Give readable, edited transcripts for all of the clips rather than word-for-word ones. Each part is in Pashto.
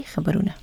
خبرونه.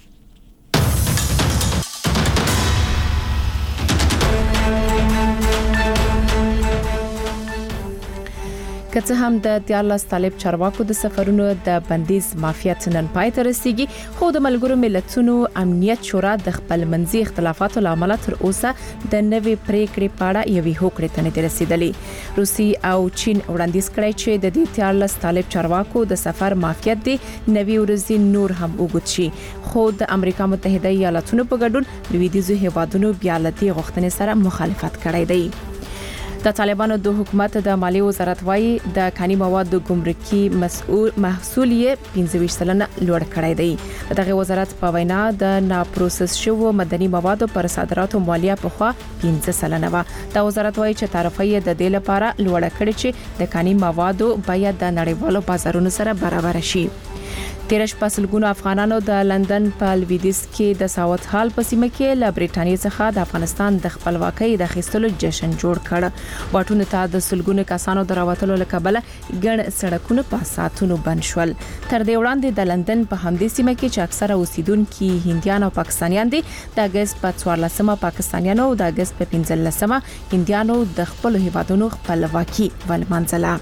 که څه هم د دیارلس طالب چارواکو د سفرونو د بندیز مافیات نن پای ته رسیدي، خو د ملګرو ملتونو امنیت شورا د خپل منځي اختلافاتو لامل تر اوسه د نوې پریکړې په اړه یوې هوکړې ته نه رسیدلې. روسي او چین وړاندیز کړی چې د دې دیارلس طالب چارواکو د سفر مافیات دی نوې ورځې نور هم وګت شي، خو د امریکا متحده ایالاتونو په ګډون لویدیځو هیوادونو بیا لتی غوښتنې سره مخالفت کړی دی. د طالبانو د حکومت د مالی وزارت وايي د کاني موادو ګمرکي محصول یې 25% لوړ کړی دی. دغه وزارت په وینا د ناپروسس شوو مدني موادو پر صادراتو مالیه په خوا 15% و. د وزارت وايي چې طرفه د دې لپاره لوړ کړی چې د کاني موادو باید د نړیوالو بازارونو سره برابر شي. تیرش پسلګونو افغانانو د لندن په لویدیس کې د ساوث هال په سیمه کې له بریټانیا څخه د افغانستان د خپلواکۍ د اخیستلو جشن جوړ کړ. واټونو ته د سلګونو کسانو د راوتلو لکبله ګڼ سړکونه په ساتونو بند شول. تر دې وړاندې د لندن په همدې سیمه کې چې اکثره اوسیدونکو هندیان او پاکستانیان دي، د اگست په 14مه پاکستانیانو او د اگست په 15مه هندیانو د خپل هیوادونو خپلواکي ولمانځله.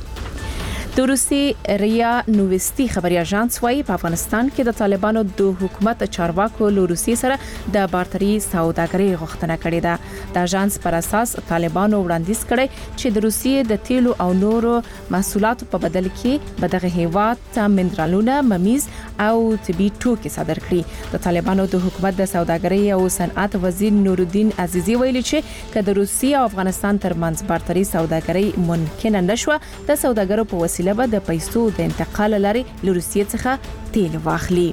د روسي ریا نووستي خبري اژانس وايي په افغانستان کې د طالبانو د حکومت چارواکو له روسي سره د بارتري سوداګرۍ غوښتنه کړې ده. د اژانس پر اساس طالبانو وړاندیز کړی چې د روسي د تیلو او نورو محصولاتو په بدل کې بدغه هیواد ته منرالونه، ممیز او طبي توکي صادر کړي. د طالبانو د حکومت د سوداګرۍ او صنعت وزیر نورالدین عزیزي ویلي چې کله روسي او افغانستان ترمنځ بارتري سوداګرۍ ممکن نشوه، د سوداګرو په وسیله به د پیسو د انتقال لري له روسیې څخه تیل واخلي.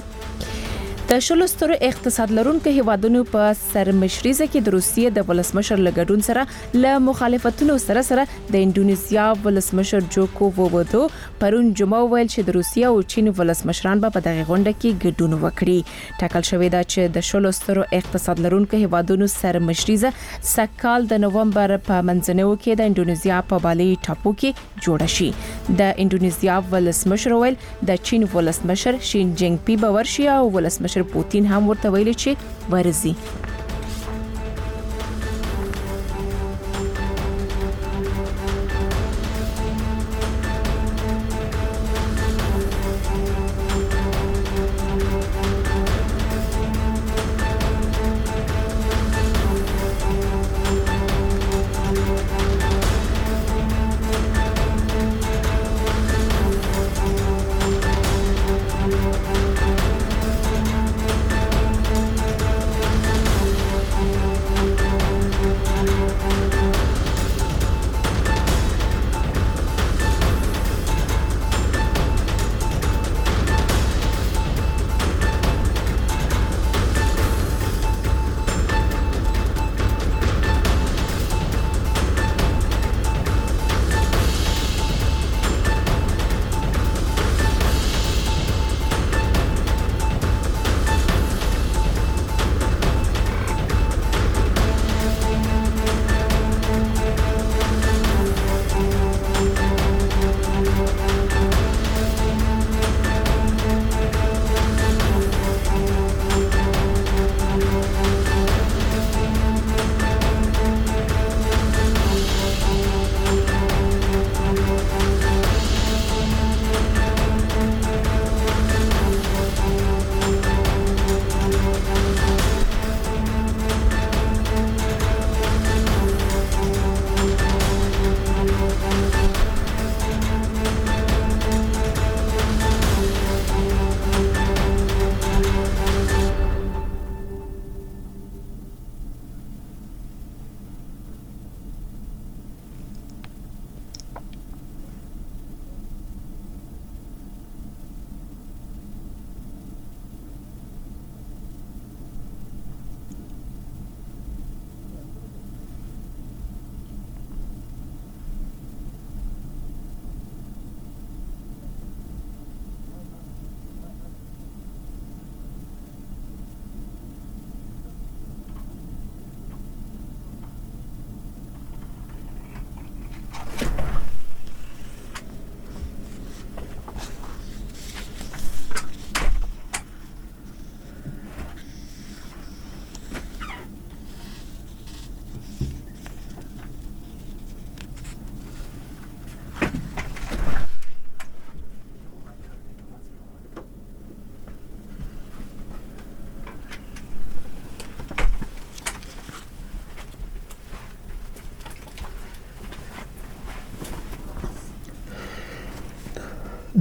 د شلو سترو اقتصاد لرونکو هیوادونو په سرمشريزه کې د روسیې د ولسمشر لګډون سره له مخالفتونو سره د انډونیزیا ولسمشر جوکو ویدودو پرون جمعه ویل چې د روسیې او چین ولسمشران به په دغه غونډه کې ګډون وکړي. ټاکل شوې ده چې د شلو سترو اقتصاد لرونکو هیوادونو سرمشريزه سکهال د نوومبر په منځنیو کې د انډونیزیا په بالي ټاپو کې جوړ شي. د انډونیزیا ولسمشر ویل د چین ولسمشر شین جینګ پی باورشي او ولسمشر پوتین هم ورته ویلي چې ورزي.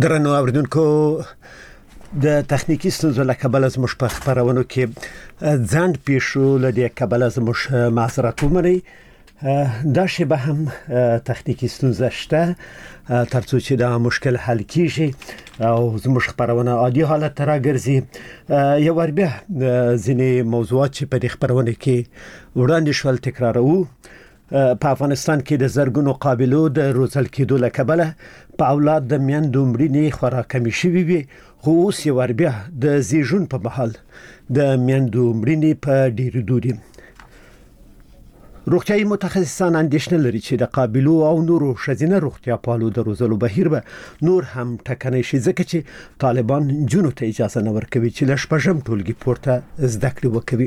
درنو اوریدونکو د تخنیکی ستونزو له کبله زموږ په خبرونو کې ځند پیښو لدی کبله زموږ معذرت ومنئ. دا شی به هم تخنیکی ستونزه شته ترڅو چې دا مشکل حل کیږي او زموږ خبرونه عادي حالت ته راګرځي. یو ور بیا ځینې موضوعات چې په دې خبرونه کې وړاندې شول تکرارو. په افغانستان کې د زرګونو قابلو د روزل کېدو له کبله په اولاد د میندو مړینې خورا کمی شوي وي، خو اوس یو ور بیا د زیږون په مهال د میندو مړینې په ډیرېدو دي. روغتیايي متخصصان اندېښنه لري چې د قابلو او نورو ښځینه روغتیا پالو د روزلو بهیر به نور هم ټکنی شي، ځکه چې طالبان جنونو ته اجازه نه ورکوي چې له شپږم ټولګي پورته زده کړې وکړي.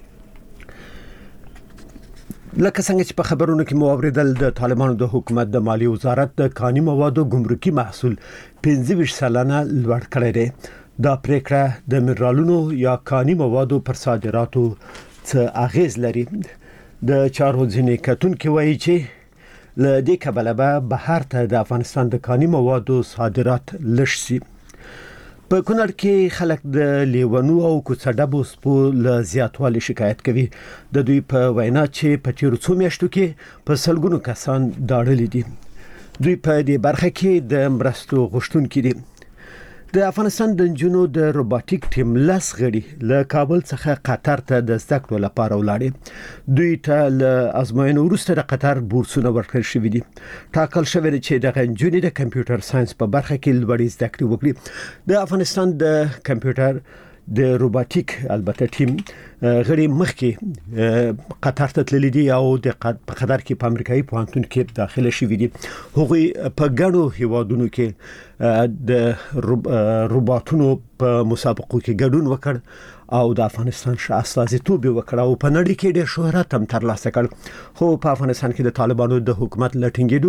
لکه څنګه چې په خبرونو کې مو اوریدل، د طالبانو د حکومت د مالی وزارت د کاني موادو ګمرکي محصول 25 سلنه لوړ کړی دی. دا پریکړه د منرالونو یا کاني موادو پر صادراتو څه اغیز لري. د چارو ځینې کتونکو وایي چې له دې کبله به بهر ته د افغانستان د کاني موادو صادرات لږ شي. په کونړ کې خلک د لیونو او کوڅډبو سپو له زیاتوالي شکایت کوي. د دوی په وینا چې په تیرو څو میاشتو کې په سلګونو کسان داړلي دي. دوی په دې برخه کې د مرستو غوښتونکي دي. د افغانستان د نجونو د روباټیک ټیم لاس غړي له کابل څخه قطر ته د زده کړو لپاره ولاړې. دوی ته له ازموینې وروسته د قطر بورسونه ورکړل شوي دي. ټاکل شوی دی چې د نجونې د کمپیوټر ساينس په برخه کې لوړې زده کړې وکړي. د افغانستان د کمپیوټر د روباټیک البته ټیم غړي مخکې قطر ته تللي دي او د قطر کې په امریکایي پوهنتون کې داخله شوي دي. هغوی په ګڼو هیوادونو کې د روباټونو په مسابقو کې ګډون وکړ او د افغانستان ښه استازیتوب وکړ او په نړۍ کې ډېر شهرت هم ترلاسه کړ. خو په افغانستان کې د طالبانو د حکومت له ټینګېدو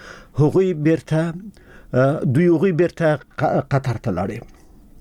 وروسته دوی بیرته قطر ته لاړل.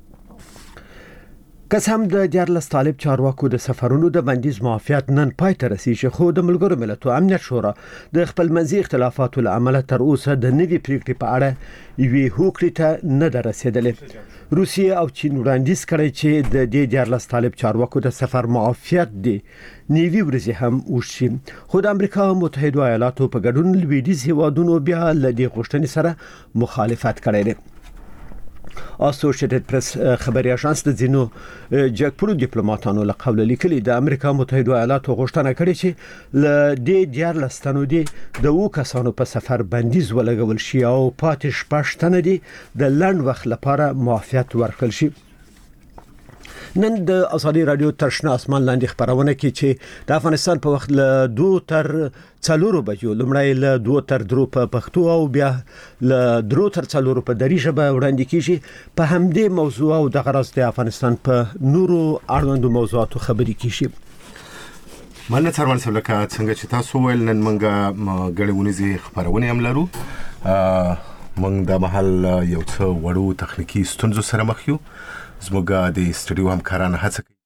که هم د 14 طالب چارواکو د سفرونو د بندیز معافیت نن پای ته رسیږي، خو د ملګرو ملتونو امنیت شورا د خپل منځي اختلافاتو له امله تر اوسه د نوي پریکړې په اړه یوې هوکړې ته نه ده رسیدلې. روسیه او چین وړاندیز کړی چې د دې 14 طالب چارواکو د سفر معافیت دی نیوي ورځې هم وشي، خو د امریکا متحده ایالاتو په ګډون لویدیځ هیوادونو بیا له دې غوښتنې سره مخالفت کړی دی. اسوسییټډ پریس خبري اژانس د ځینو جګپرو ډیپلوماټانو له قوله لیکلي د امریکا متحده ایالاتو غوښتنه کړې چې له دې 14 تنو دي د وو کسانو په سفر بندیز ولګول شي او پاتې 6 تنه دي د لنډ وخت لپاره معافیت ورکړل شي. نن د ازادي رادیو تر شنه اسمان لاندې خبرونه کې چې د افغانستان په وخت له 2 تر 4 بجو لمړی له 2 تر 3 په پښتو او بیا له 3 تر 4 په دری ژبه وړاندې کیږي. په همدې موضوع او د غرض د افغانستان په نورو اړوندو موضوعاتو خبرې کیږي. مننه څرمن صاحب، لکه څنګه چې تاسو ویل نن موږ غړېونیزي خبرونه هم لرو. موږ د محل یو څو وړو تخنیکی ستونزو سره مخ یو. زموږ د سټډیو همکاران هڅه کوي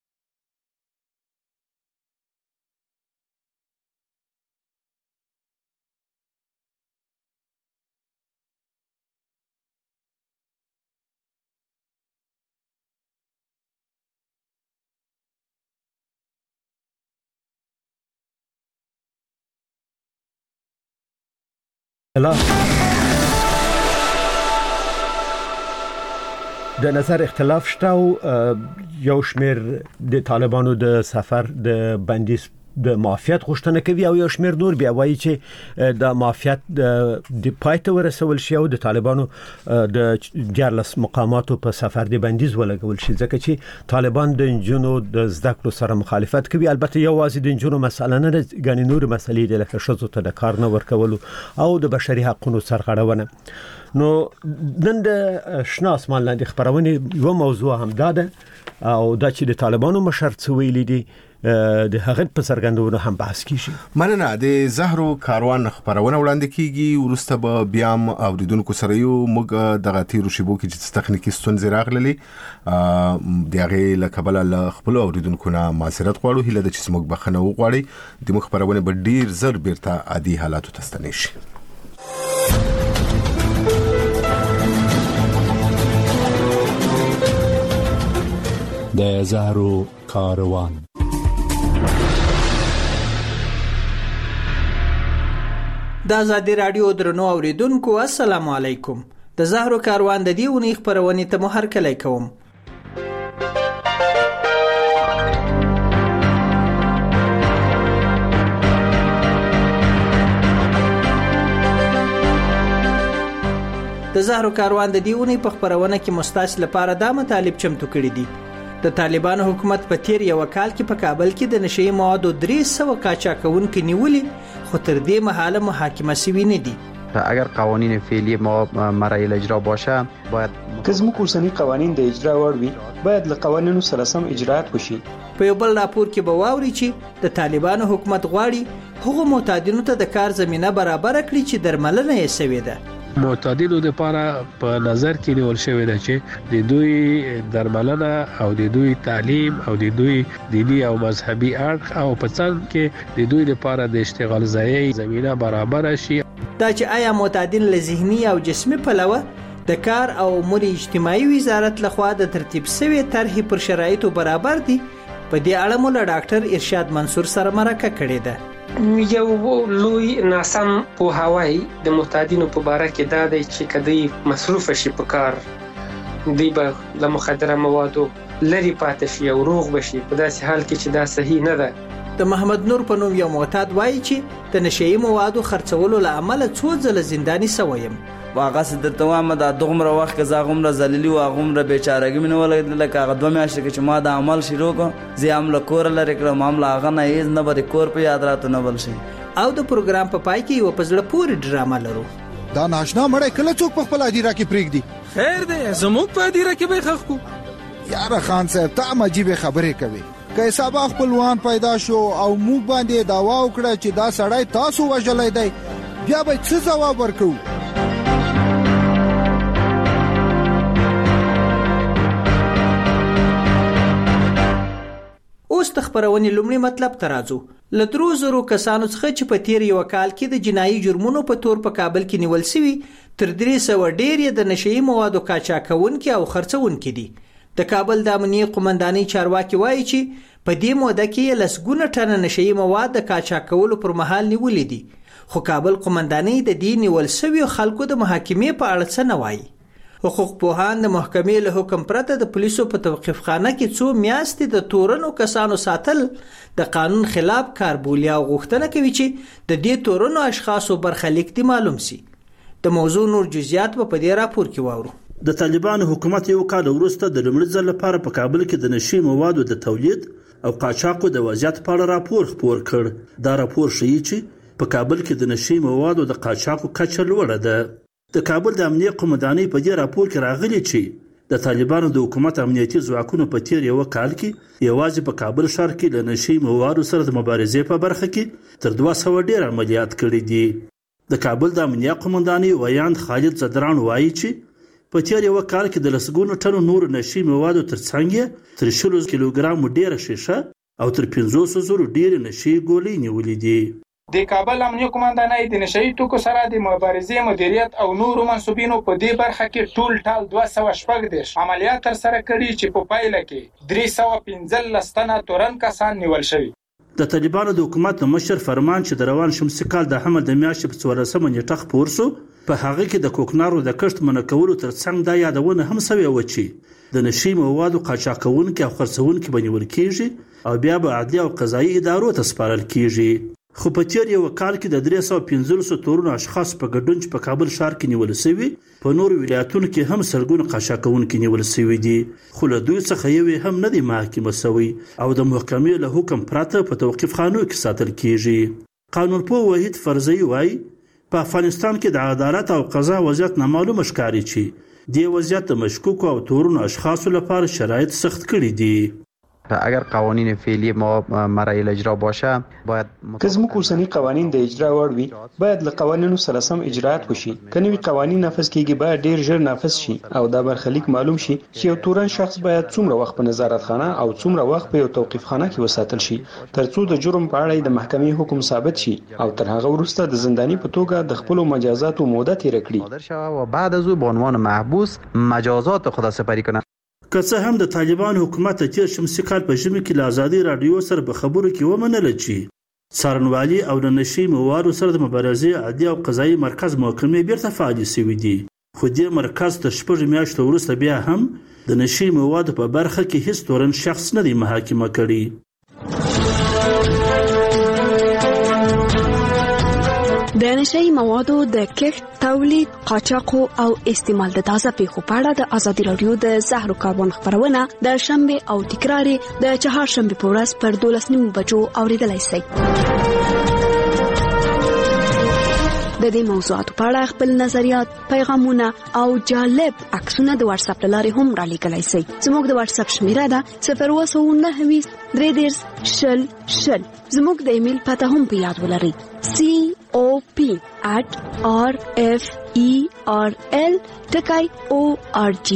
د نظر اختلاف شته او یو شمیر د طالبانو د سفر د بندیز د معافیت غوښتنه کوي او یو شمیر نور بیا وایي چې د معافیت د پایته ورسول شي او د طالبانو د 14 مقاماتو په سفر د بندیز ولګول شي، ځکه چې طالبان د انجونو د زده کړو سره مخالفت کوي. البته یو واځي د انجونو مسله نه غني نور مسلې د لکه شذو ته د کار نه ورکول او د بشري حقوقو سرغړونه. نو نن د شنه اسمان لاندې خبرونه یو موضوع هم ده او دا چې د طالبانو مشر څه ویلي دي د هغه په سرګندونو هم بحث کیږي. مننه. د زهرو کاروان خبرونه وړاندې کیږي، ورسته به بیا اوریدونکو سره یو موږ د غتیرو شیبو کې چې تخنیکی ستونزې راغللې دغه لکبل له خپل اوریدونکو نه معذرت غواړو. هله د چې موږ بخنه وغواړي د مخ خبرونه به ډیر زر بیرته عادي حالاتو ته ستنې شي. د زهرو کاروان. د آزادي رادیو درنو اوریدونکو السلام علیکم. د زهرو کاروان د دې ونې خبرونه ته مهر کلی کوم. د زهرو کاروان د دیونی په خبرونه کې مستاس لپاره دا مطالب چمتو کړی دي. د طالبانو حکومت په تیر یو کال کې په کابل کې د نشئی موادو 300 قاچاقونکو نیولې، خو تر دې مهاله محاکمه شوی نه دي. اگر قوانین فعلی ما مرحله اجرا باشه باید کزمو کوسنی قوانین د اجرا وړ وي، باید له قوانینو سره سم اجرات وشي. په یو بل راپور کې به واوري چې د طالبانو حکومت غواړي هغه معتادینو ته د کار زمينه برابر کړي چې درملنه یې سوي ده. معتادینو لپاره په نظر کې نیول شوی دی چې د دوی درملنه او د دوی تعلیم او د دوی دینی او مذهبي اړخ او په څنګ کې د دوی لپاره د اشتغال ځای زمينه برابر شي. دا چې آیا معتادین له ذهني او جسمي پلوه د کار او امور اجتماعي وزارت لخوا د ترتیب شوی طرح پر شرایطو برابر دي، په دې اړه مو له ډاکټر ارشاد منصور سره مرکه کړې ده. یو لوی ناسم پوهاوی د معتادینو په باره کې دا دی چې کدی مصروف شي په کار، دی به له مخدره موادو لري پاتې شي او روغ بشي، په داسې حال کې چې دا صحیح نه ده. د محمد نور په نوم یو معتاد وایي چې د نشئی موادو خرڅولو له امله څو ځله زنداني سویم. واغه د توامه د دغمره وخت کې زغمره زلیلی او غمره بیچارهګی منه ولګل لکه هغه 2 میاشتې کې چې ما د عمل شروع کو زی عمل کور لري کړم معاملې هغه نه یې نه بری کور په یاد راته نه بل شي. او د پروګرام په پای کې یو پزړه پوری ډرامه لرو. دا ناشنا مړ کله څوک په خپل ادیره کې پریږدي. خیر دی زموږ په ادیره کې به خخ کو. یار خان صاحب ته عجیب خبرې کوي. که حساب خپلوان پیدا شو او موږ باندې داوا وکړه چې دا سړی تاسو وژلای دی، بیا به څه جواب ورکو؟ اوس د خبرونې لومړی مطلب ته راځو. له 300 کسانو څخه چې په تیر یو کال کې د جنایي جرمونو په تور په کابل کې نیول شوي، تر 300 ډېر د نشئی موادو قاچاقونکي او خرڅونکي دي. د کابل د امنیه قومندانۍ چارواکي وایي چې په دې موده کې لسګونه ټنه نشئی مواد د قاچاقولو پر مهال نیولې دي، خو کابل قومندانۍ د دې نیول شویو خلکو د محاکمې په اړه څه نه وایي. حقوق پوهان د محکمې له حکم پرته د پولیسو په توقیف خانه کې څو میاشتې د تورنو کسانو ساتل د قانون خلاف کار بولي او غوښتنه کوي چې د دې تورنو اشخاصو برخلیک دي معلوم شي. د موضوع نور جزئیات په دې راپور کې واورو. د طالبانو حکومت یو کال وروسته د لومړي ځل لپاره په کابل کې د نشئی موادو د تولید او قاچاقو د وضعیت په اړه راپور خپور کړ. دا راپور ښیي چې په کابل کې د نشئی موادو د قاچاقو کچه لوړه ده. د کابل د امنیه قومندانۍ په دې راپور کې راغلي چې د طالبانو د حکومت امنیتي ځواکونو په تیر یو کال کې یوازې په کابل ښار کې د نشئی موادو سره د مبارزې په برخه کې تر 200 ډیر عملیات کړي دي. د کابل د امنیه قومندانۍ ویاند خالد زدران وایي چې په تیر یو کال کې د لسګونو ټنو نور نشئی موادو ترڅنګ تر 100 کیلوګرام ډیره شیشه او تر 500 ډیر نشئی ګولۍ نیولې دي. د کابل امنیه قومندانۍ د نشئی توکو سره د مبارزې مدیریت او نورو منسوبینو په دې برخه کې ټول ټال 214 عملیات تر سره کړي چې په پایله کې 315 تنه تورن کسان نیول شوي. د طالبانو د حکومت مشر فرمان چې د روان شمسي کال د حمل د میاشتې په 14 نیټه خپور شو، په هغه کې د کوکنارو د کښت منع کولو ترڅنګ دا یادونه هم شوې و چې د نشئی موادو قاچاقونکي او خرڅونکي بنیول کیږي او بیا به عدلي او قضایي ادارو ته سپارل کیږي. خو په تیر یو کال کې د 315 تورونو اشخاص په ګډون چې په کابل ښار کې نیول شوي، په نورو ولایتونو کې هم سلګونه قاچاقونکي نیول شوي دي، خو له دوی څخه یو هم نه دی محاکمه شوی او د محکمې له حکم پرته په توقیف خانو کې ساتل کیږي. قانونپوه وحید فرزي وایي په افغانستان کې د عدالت او قضا وضعیت نامعلوم ښکاري چې دې وضعیت د مشکوکو او تورونو اشخاصو لپاره شرایط سخت کړي دي. اگر قوانین فعلی ما مرحله اجرا باشه باید کزمو کوسنی قوانین د اجرا وړ وي، باید له قوانینو سره سم اجرات وشي. کني قوانین نافذ کیږي باید ډیر ژر نافذ شي او دا برخلیک معلوم شي چې یو تورن شخص باید څومره وخت په نظارت خانه او څومره وخت په یو توقیف خانه کې وساتل شي ترڅو د جرم په اړه د محکمې حکم ثابت شي او تر هغه وروسته د زنداني په توګه د خپل مجازاتو موده تیر کړي و بعد از او به عنوان محبوس مجازات خود سپری کنه. که څه هم د طالبان حکومت تیر شمسي کال په ژمي کې له ازادي رادیو سره په خبرو کې ومنله چې څارنوالي او د نشي موادو سره د مبارزې عادي او قضایي مرکز محکمې بیرته فعالې شوي دي، خو دې مرکز تر 6 میاشتو وروسته بیا هم د نشي موادو په برخه کې هیڅ تورن شخص نه دی محاکمه کړی. د نشئی موادو د کښت، تولید، قاچاق او استعمال د تازه پیښو په اړه د ازادي رادیو د زهر کاربن خبرونه د شنبه او تکرار د چهارشنبه په ورځ پر 12:30 بجو اوریدلای شئ. د دې موضوعاتو په اړه خپل نظریات، پیغامونه او جالب عکسونه د واتس اپ لارې هم را لیږلای شئ. زموږ د واتس اپ شمیره ده 029 330 زموږ د ایمیل پته هم په یاد ولرئ cop@referl.org.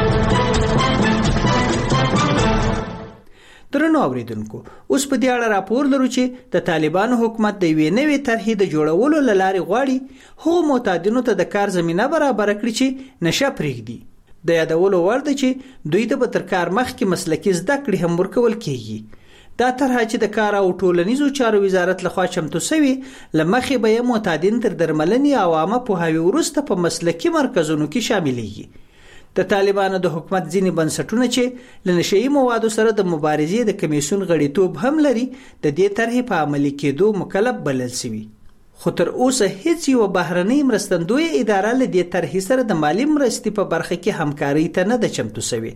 درنو اوریدونکو، اوس په دې اړه راپور لرو چې د طالبانو حکومت د یوې نوې طرحې د جوړولو لارې غواړي هغو معتادینو ته د کار زمينه برابر کړي چې نشه پرېږدي. د یادولو وړ ده چې دوی ته به تر کار مخکې مسلکي زده کړې هم ورکول کېږي. دا طرحه چې د کار او ټولنیزو چارو وزارت لخوا چمتو شوی لمخې به معتادین تر درملنې او عامه پوهاوي وروسته په مسلکي مرکزونو کې شاملېږي. د طالبانو د حکومت ځینې بنسټونه چې له نشئی موادو سره د مبارزې د کمیسیون غړیتوب هم لري د دې طرحې په عملي کېدو مکلف بلل شوي، خو تر اوسه هیڅ یو بهرنۍ مرستندوی اداره له دې طرحې سره د مالی مرستې په برخه کې همکاري ته نه ده چمتو شوی.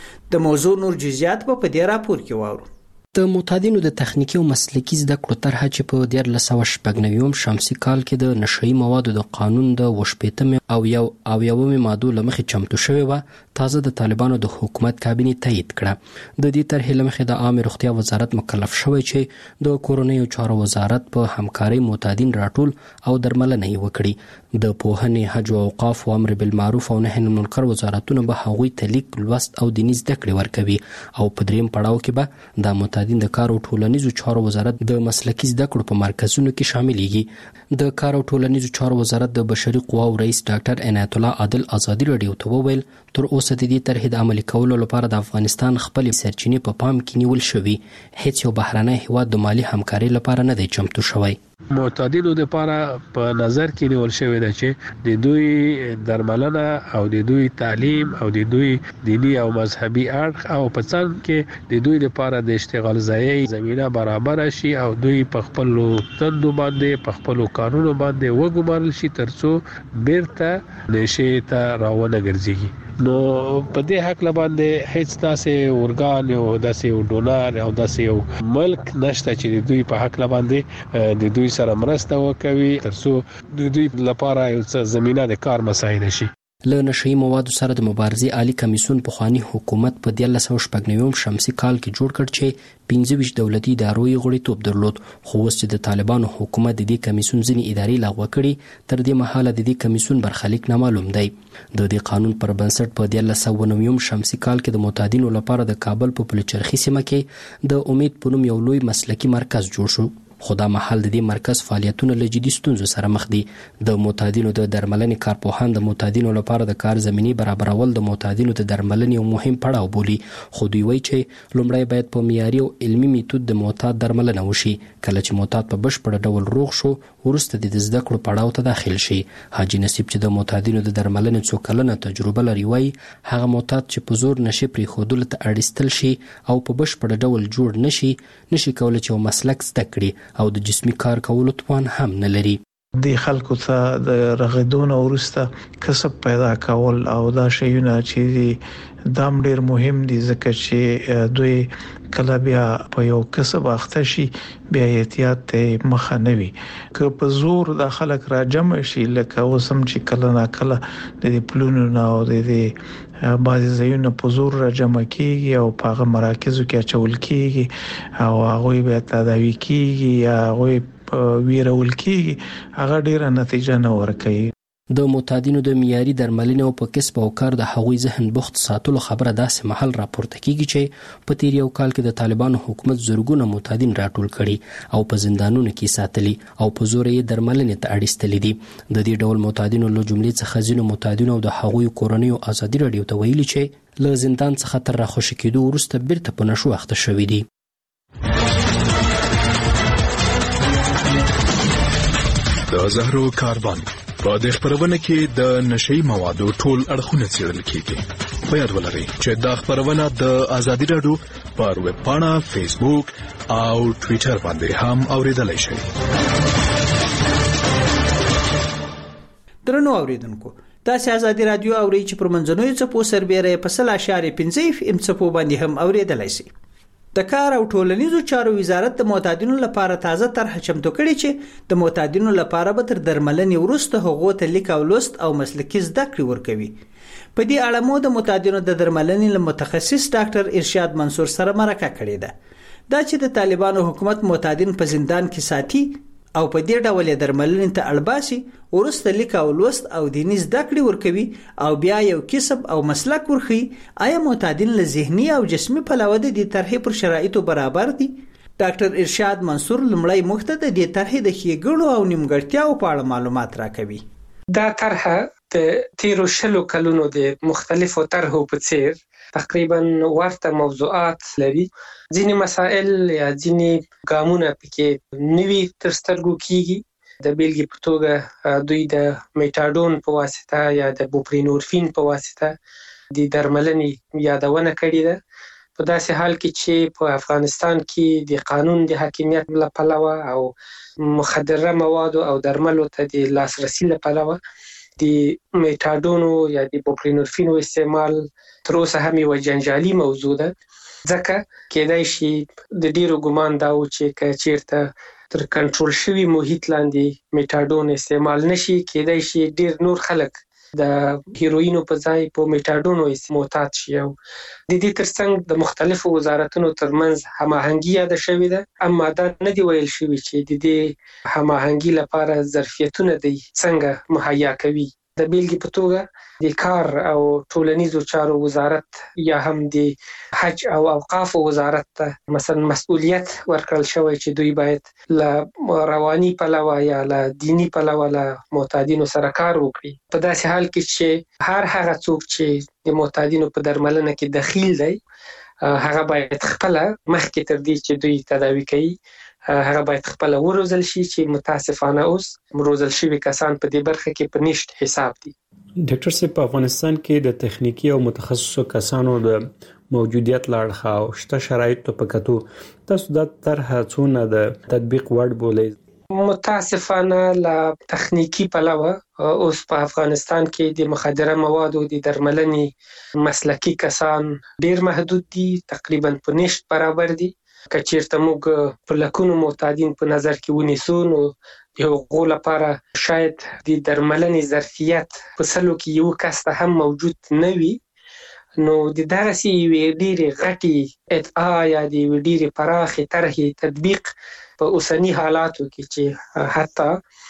د موضوع نور جزئیات په دې راپور کې واورو. د معتادینو د تخنیکی او مسلکی زده کړو طرحه چې په 1990 شمسي کال کې د نشئی موادو د قانون د 18 او یومې ماده لمخې چمتو شوی و، تازه د طالبانو د حکومت کابینه تایید کړه. د دې طرحې لمخې د عامه روغتیا وزارت مکلف شوی چې د کورونیو چارو وزارت په همکاري معتادین راټول او درملنه وکړي. د پوهنې، حج او اوقاف او امر بالمعروف او نهي عن المنکر وزارتونه به هغوی ته لیک، لوست او دیني زده کړې ورکوي، او په دریم پړاو کې به د معتادین د کار او ټولنیزو چارو وزارت د مسلکي زده کړو په مرکزونو کې شاملېږي. د کار او ټولنیزو چارو وزارت د بشري قواو رئیس ډاکټر عنایت الله عادل ازادي رادیو ته وویل تر اوسه د دې طرحې د عملي کولو لپاره د افغانستان خپل سرچینې په پام کې نیول شوي، هیڅ یو بهرنی هیواد د مالی همکاري لپاره نه دی چمتو شوی. معتادینو لپاره په نظر کې نیول شوی دی چې د دوی درملنه او د دوی تعلیم او د دوی دینی او مذهبي اړخ او په څنګ کې د دوی لپاره د اشتغال ځای زمينه برابر شي او دوی په خپل تندو باندې په خپل قانونو باندې وګمارل شي ترڅو بیرته نشي ته راونه ګرځي. نو په دې حق باندې هیڅ داسې ورګان او داسې ډونر او داسې ملک نشته چې دوی په حق باندې د دوی سره مرسته وکوي ترڅو د دوی لپاره یو څه زمينه د کار مساعده شي. له نشئی موادو سره د مبارزې عالی کمیسیون پخوانی حکومت په 1990 شمسي کال کې جوړ کړ چې 25 دولتي ادارو یې غړیتوب درلود، خو اوس چې د طالبانو حکومت د دې کمیسیون ځینې ادارې لغوه کړي، تر دې مهاله د دې کمیسیون برخلیک نامعلوم دی. د دې قانون پر بنسټ په 1990 شمسي کال کې د معتادینو لپاره د کابل په پلچرخي سیمه کې د امید په نوم یو لوی مسلکي مرکز جوړ شو، خو دا مهال د دې مرکز فعالیتونه له جدي ستونزو سره مخ دي. د معتادینو د درملنې کارپوهان د معتادینو لپاره د کار زمینی برابرول د معتادینو د درملنې یو مهم پړاو بولي، خو دوی وایي چې لومړی باید په معیاري او علمي میتود د معتاد درملنه وشي. کله چې معتاد په بشپړ ډول روغ شو، وروسته د زده کړو پړاو ته داخل شي. حاجی نصیب چې د معتادینو د درملنې څو کلنه تجربه لري وایي هغه معتاد چې په زور نشي پرېښودلو ته اړیستل شي او په بشپړ ډول جوړ نشي کولای چې یو مسلک زده کړي او د جسمي کار کولو توان هم نه لري. د خلکو ته د رغیدون ورسته کسب پیدا کول او دا شیونه چې دام ډیر مهم دي ځکه چې دوی کله بیا په یو کسب اخته شي بیا احتیاط ته مخه نه وي. که په زور د خلک را جمع شي لکه اوسم چې کله نا کله د پلونو نه او د بعضی ځایونه په زور را جمع کیږي او په هغه مراکزو کې اچول کیږي او هغه بیا تداوی کیږي یا هغه ویرول کیږي، هغه ډیره نتیجه نه ورکوي. د معتادینو د معیاري درملنې او په کسب او کار د هغوی ذهن بوخت ساتلو خبره داسې محل راپورته کیږي چې په تیر یو کال کې د طالبانو حکومت زرګونه معتادین راټول کړي او په زندانونو کې ساتلي او په زور یې درملنې ته اړیستلي دي. د دې ډول معتادینو له جملې څخه ځینو معتادینو او د هغوی کورنیو ازادي راډیو ته ویلي چې له زندان څخه تر راخوشي کېدو وروسته بیرته په نشو اخته شوي دي. د زهرو کاروان په دې خبرونه کې د نشئی موادو ټول اړخونه څېړل کیږي. په یاد ولرئ چې دا خبرونه د ازادي راډیو پر ویب پاڼه، فیسبوک او ټوئیټر باندې هم اوریدلای شئ. درنو اوریدونکو، تاسو ازادي راډیو اورئ چې پر منځنوي څپو سربېره په 100.15 FM څپو باندې هم اوریدلای شئ. د کار او ټولنیزو چارو وزارت د معتادینو لپاره تازه طرح چمتو کړې چې د معتادینو لپاره به تر درملنې وروسته هغو ته لیک او لوست او مسلکي زده کړې ورکوي. په دې اړه مو د معتادینو د درملنې له متخصص ډاکټر ارشاد منصور سره مرکه کړې ده. دا چې د طالبانو حکومت معتادین په زندان کې ساتي او په دې ډول درملنې ته اړباسي، ورسته لیک او لوست او دیني زده کړې ورکوي او بیا یو کسب او مسلک ورخي. آیا معتادین له ذهني او جسمي پلوه د دې طرحې پر شرایطو برابر دي؟ ډاکټر ارشاد منصور لمړی موږ ته د دې طرحې د ښېګڼو او نیمګړتیاو په اړه معلومات راکوي. دا طرحه د تیرو 20 کلونو د مختلفو طرحو په څیر تقریبا ورته موضوعات لري. ځینې مسائل یا ځینې ګامونه پکې نوي تر سترګو کیږي. د بیلګې په توګه دوی د میټاډون په واسطه یا د بوپرینورفین په واسطه د درملنې یادونه کړې ده. په داسې حال کې چې په افغانستان کې د قانون د حاکمیت له پلوه او مخدره موادو او درملو ته د لاسرسي له پلوه د میټاډونو یا د بوپرینورفینو استعمال تر اوسه هم یو جنجالي موضوع ده. ځکه کېدای شي د ډیرو ګمان دا و چې که چیرته تر کنټرول شوي محیط لاندې میټاډون استعمال نشي، کېدای شي ډیر نور خلک د هیروینو په ځای په میټاډونو معتاد شي. او د دې ترڅنګ د مختلفو وزارتونو ترمنځ هماهنګي یاده شوې ده، اما دا نه دی ویل شوی چې د دې هماهنګي لپاره ظرفیتونه دی څنګه مهیا کوي. د بیلګې په توګه د کار او ټولنیزو چارو وزارت یا هم د حج او اوقاف وزارت ته مثلا مسؤلیت ورکړل شوی چې دوی باید له رواني پلوه یا له دینی پلوه له معتادینو سره کار وکړي. په داسې حال کې چې هر هغه څوک چې د معتادینو په درملنه کې دخیل دی هغه باید خپل مخکې تر دې چې دوی تداوی کوي هغه باید خپل وروزل شي، چې متاسفانه اوس روزل شوی کسان په دې برخه کې په نشټ حساب دي. ډاکټر صاحب، په افغانستان کې د تخنیکی او متخصصو کسانو د موجودیت لاړخه او شته شرایطو په کتو تاسو د طرح څونه د تطبیق وړ بولئ؟ متاسفانه له تخنیکی پلوه اوس په افغانستان کې د مخدره موادو د درملنې مسلکی کسان ډیر محدود دي، تقریبا په نشټ برابر دي. که چیرته موږ په لکونو معتادین په نظر کې ونیسو نو د هغو لپاره شاید د درملنې ظرفیت په 100 کې یو کس ته هم موجود نه وي. نو د دغسې یوې ډېرې غټې ادعا یا د یوې ډېرې پراخې طرحې تطبیق په اوسني حالاتو کې چې حتی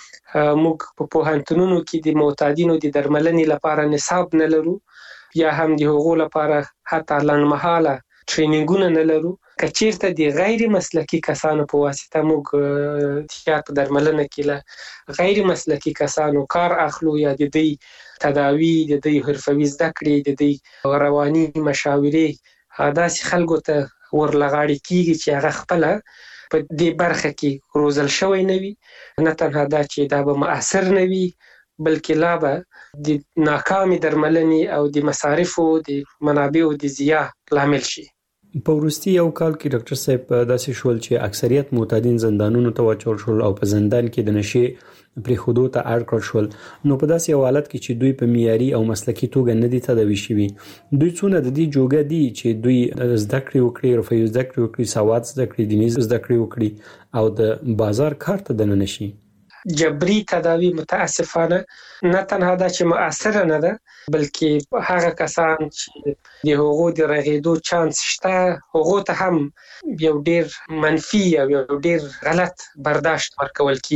موږ په پوهنتونونو کې د معتادینو د درملنې لپاره نصاب نه لرو یا هم د هغو لپاره حتی لنډمهاله ټرینینګونه نه لرو. که چیرته د غیر مسلکی کسانو په واسطه موږ تیار په درملنه کې له غیر مسلکی کسانو کار اخلو یا د دې تداوی، د دې حرفوي زده کړې، د دې رواني مشاورې داسې خلکو ته ورلغاړي کیږي چې هغه خپل په دې برخه کې روزل شوی نه وي. نه تنها دا چې دا به مؤثر نه وي بلکې لا به د ناکامې درملنې او د مصارفو د منابعو د ضیاع لامل شي. په وروستي یو کال کې ډاکټر صاحب داسې شول چې اکثریت معتادین زندانونو ته واچول شول او په زندان کې د نشې پریښودو ته اړ کړل شول. نو په داسې یو حالت کې چې دوی په معیاري او مسلکي توګه نه دي تداوي شوي، دوی څونه د دې جوګه دي چې دوی زده کړې وکړي، حرفوي زده کړې وکړي، سواد زده کړي، دیني زده کړې وکړي او د بازار کار ته دننه شي؟ جبري تداوی متاسفانه نه تنها دا چې مؤثر نه ده بلکې هغه کسان چې د هغو د رغېدو چانس شته هغو ته هم یو ډیر منفي او یو ډیر غلط برداشت ورکول کیږي.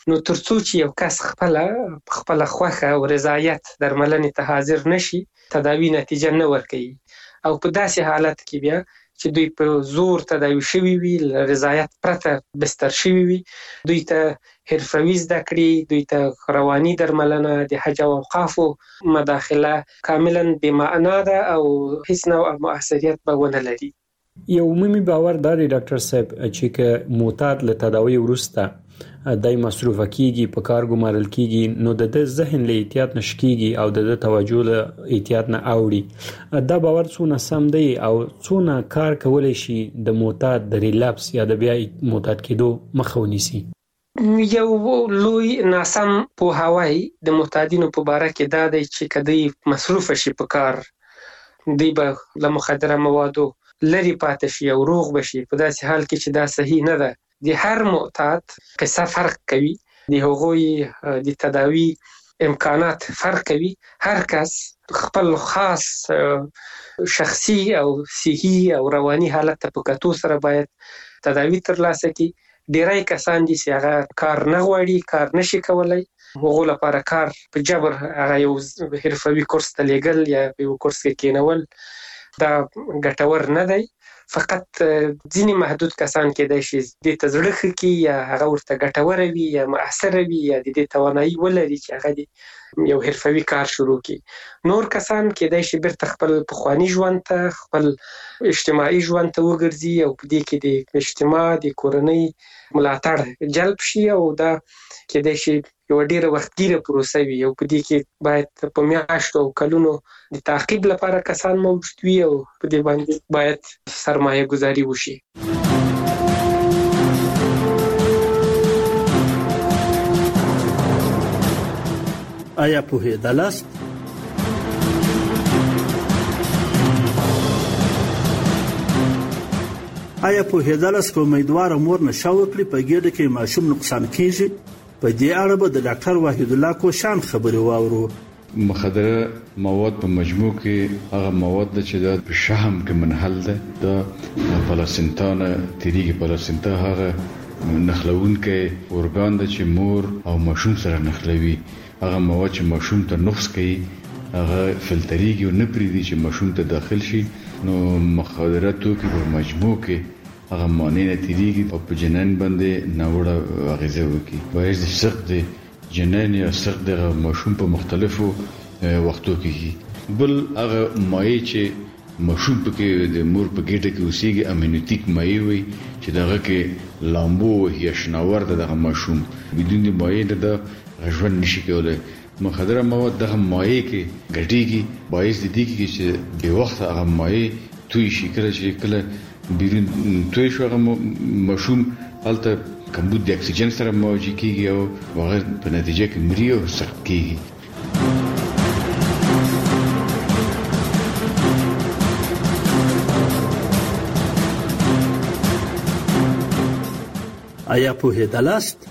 نو ترڅو چې یو کس خپل خوخه او رضایت درملنې ته حاضر نشي تداوی نتیجه نه ورکوي او په داسې حالت کې بیا چې دوی په زور تداوی شوي وي رضایت پرته بستر شوي وي دوی ته حرفوي زده کړې دوی ته رواني درملنه د حج او اوقافو مداخله کاملا بې معنا ده او هیڅ نوع مؤثریت به ونه لري. یو عمومي باور دا دی ډاکټر صاحب چې که معتاد له تداوی وروسته دای مصرفه کیږي په کار ګمارل کیږي نو د ذهن له احتیاط نشکیږي او د توجه له احتیاط نه اوړي دا باور څونه سم دی او څونه کار کولای شي د معتاد د ریلپس یا د بیا معتاد کېدو مخه ونیسي. یو لوی ناسم پوهاوی د معتادینو په باره کې دا دی چې کدی مصروف شي په کار دی به له مخدره موادو لري پاتې شي او روغ بشي په داسې حال کې چې دا صحیح نه ده. د هر معتاد قصه فرق کوي د هغوی د تداوی امکانات فرق کوي هر کس خپل خاص شخصي او صحي او رواني حالت ته په کتو سره باید تداوی ترلاسه کړي. ډیری کسان دي چې هغه کار نه غواړي کار نشي کولای هغو لپاره کار په جبر هغه یو حرفوي کورس ته لیږل یا په یو کورس کې کېنول دا ګټور نه دی. فقط ځینې محدود کسان کېدای شي دې ته زړه ښه کړي یا هغه ورته ګټوره وي یا مؤثره وي یا د دې توانایي ولري چې هغه یو حرفوي کار شروع کړي. نور کسان کېدای شي بیرته خپل پخواني ژوند ته خپل اجتماعي ژوند ته وګرځي او په دې کې د اجتماع د کورنۍ ملاتړ جلب شي او دا کېدای شي یو ډیره وختګیره پروسه وي او په دې کې باید په میاشتو او کلونو د تعقیب لپاره کسان موجود وي او په دې باندې باید سرمایه گذاری وشي. آیا پوهېدلاست که امیدواره مور نشه وکړي په ګېډه کې ماشوم نقصان کیږي؟ په دې اړه به د ډاکټر وحید الله کوشان خبرې واورو. مخدره مواد په مجموع کې هغه مواد چې د شحم کې منحل ده د پلاسینتا نه تیریږي. پلاسینتا هغه نخلونکې اورګان ده چې مور او ماشوم سره نخلوي. هغه مواد چې ماشوم ته نقص کوي هغه فلتریږي او نه پریږدي چې ماشوم ته داخل شي. نو مخدره توکي په مجموع کې هغه معنی نه تیریږي او په جنین باندې ناوړه اغیزه وکړي. باید د سخت جنین یا سخت د ماشوم په مختلفو وختو کې بل هغه مایع چې ماشوم پکې د مور په ګېډه کې اوسېږي امینوتیک مایع وي چې دغه کې لامبو یا شناور دغه ماشوم بدون د مایع د ژوند نشي کولای. مخدره مواد دغه مایع کې ګډېږي باعث د دې کې چې بې وخته هغه مایع توی شي. کله چې کله بیرون توی شو هغه ماشوم هلته کمبود د اکسیجن سره مواجه کیږي او هغه په نتیجه کې مري او سخت کیږي. آیا پوهېدلاست؟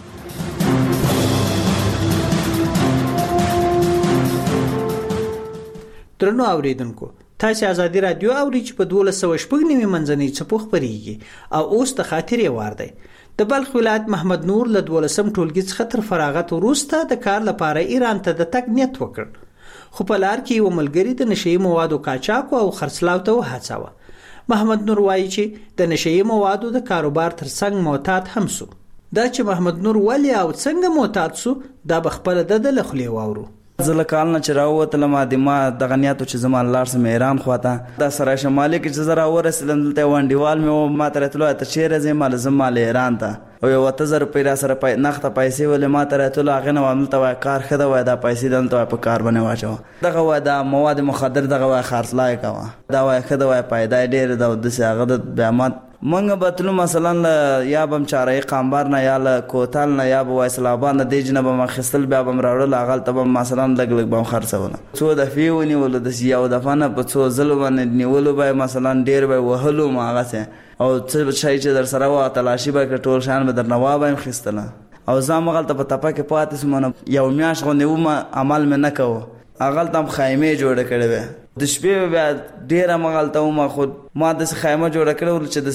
درنو اوریدونکو تاسو ازادي رادیو اوري چې په 1290 منځنۍ څپو خبريږي او اوس د خاطر یې وار دی. د بلخ ولایت محمد نور له 12 ټولګي څخه تر فراغت وروسته د کار لپاره ایران ته د تګ نیت وکړ خو په لار کې یو ملګری د نشئی موادو قاچاق او خرڅلاو ته وهڅاوه. محمد نور وایي چې د نشئی موادو د کاروبار ترڅنګ معتاد هم سو. دا چې محمد نور ولی او څنګه معتاد سو دا بخپل د لخلې واورو. زله کال نه چې راووتلم د ما دغه نیتو چې زما لاړ سم ایران خواته دا سره شمالي کې چې زه راورسېدم دلته وانډیوال مې ما ته راتلو ته چیرې ځې مال زما ایران ته او یو 8000 روپۍ را سره نقد پیسې ولې ما ته راتلو هغه نه وامل ته کار خده وای دا پیسې دلته په کار باندې واچو دغه وای دا مواد مخدر دغه وای خرڅلای کوا دا وای خده وای پیدا ډېر دا د هغه د بیامات منګ بتلو مثلا یا بم چارې قامبار نه یا ل کوتل نه یا وای سلابان د جنب ما خستل بیا بم راړل اغل ته مثلا لګ لګ بم خرڅونه څو د فیونی ول د یو د فنه په څو ظلم نیولو به مثلا ډیر به وهلو ما هغه او څه شي چې در سره وا تلاشي به ټول شان به در نواب هم خستله او زما غلطه په تپه کې پاتې سمونه یو میاش غو نیو ما عمل مې نه کوو اغل تم خیمه جوړ کړې و د شپې بیا ډیر مغلطه ما خود ما د خیمه جوړ کړو چې